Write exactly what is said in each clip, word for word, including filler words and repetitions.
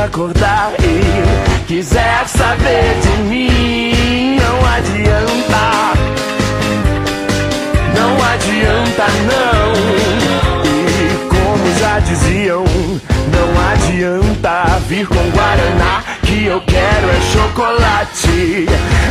acordar e quiser saber de mim, não adianta, não adianta não. E como já diziam, não adianta vir com guaraná, que eu quero é chocolate.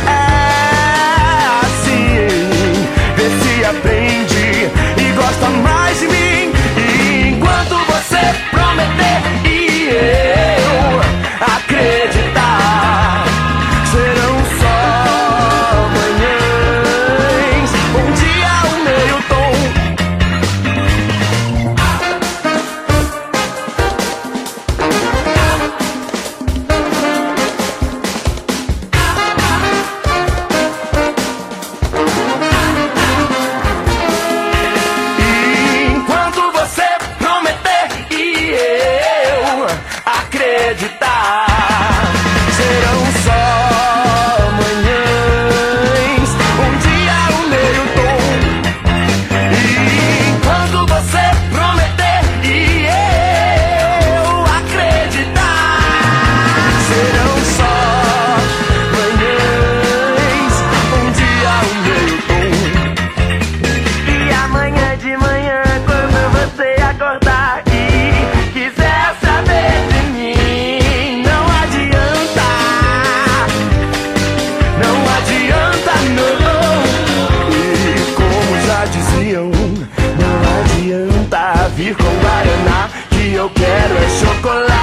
É assim, vê se aprende e gosta mais de mim. E enquanto você prometer e eu acreditar, serão só manhãs, um dia, um meio tom. Acreditar, serão só manhãs, um dia, um meio tom. E enquanto você prometer e eu acreditar, serão só manhãs, um dia, um meio tom. E amanhã de manhã, quando você acordar e quiser saber de mim, não adianta, não adianta não. E como já diziam, não adianta vir com guaraná, que eu quero é chocolate.